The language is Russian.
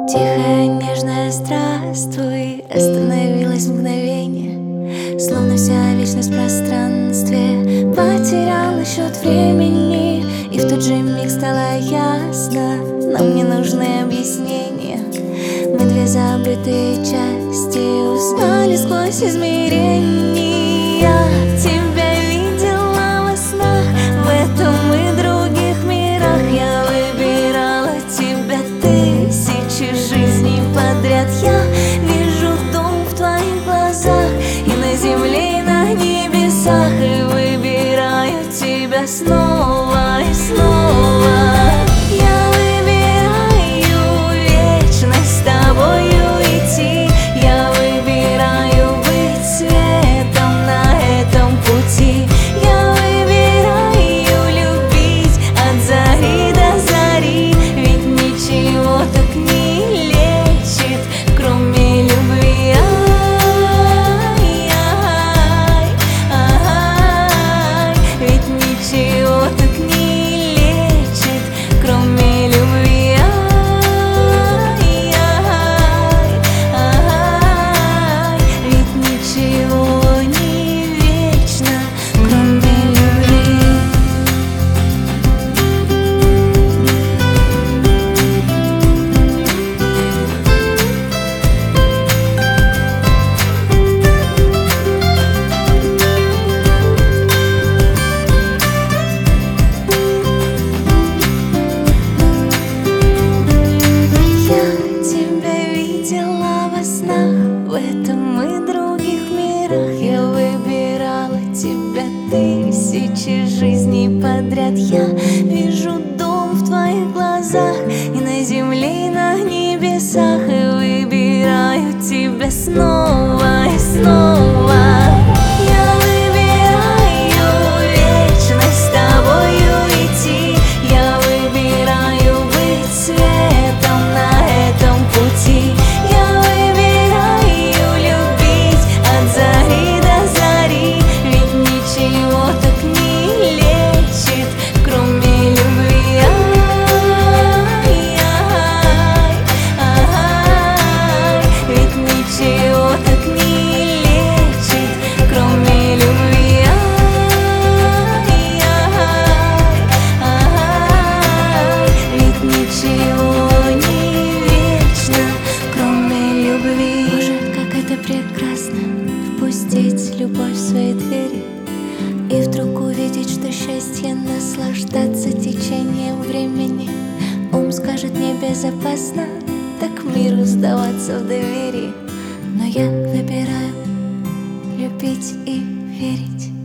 Тихое, нежное здравствуй остановилось мгновение, словно вся вечность в пространстве потеряла счет времени. И в тот же миг стало ясно, нам не нужны объяснения. Мы две забытые части узнали сквозь измерения. Тебя видела во снах, в этом и других мирах. Я выбирала тебя тысячи жизней подряд. Я вижу дом в твоих глазах, и на земле, и на небесах, и выбираю тебя снова и снова. Я выбираю вечность с тобою идти. Я выбираю быть светом на этом пути. Я выбираю любить от зари до зари, ведь ничего так не лечит, кроме любви. Ведь ничего так не лечит, кроме любви. Ведь ничего не вечно, кроме любви. В этом и других мирах я выбирала тебя тысячи жизней подряд. Я вижу дом в твоих глазах, и на земле, и на небесах, и выбираю тебя снова и снова. Я выбираю вечность с тобою идти. Я выбираю быть светом на этом пути. Прекрасно впустить любовь в свои двери и вдруг увидеть, что счастье наслаждаться течением времени. Ум скажет небезопасно так миру сдаваться в доверии, но я выбираю любить и верить.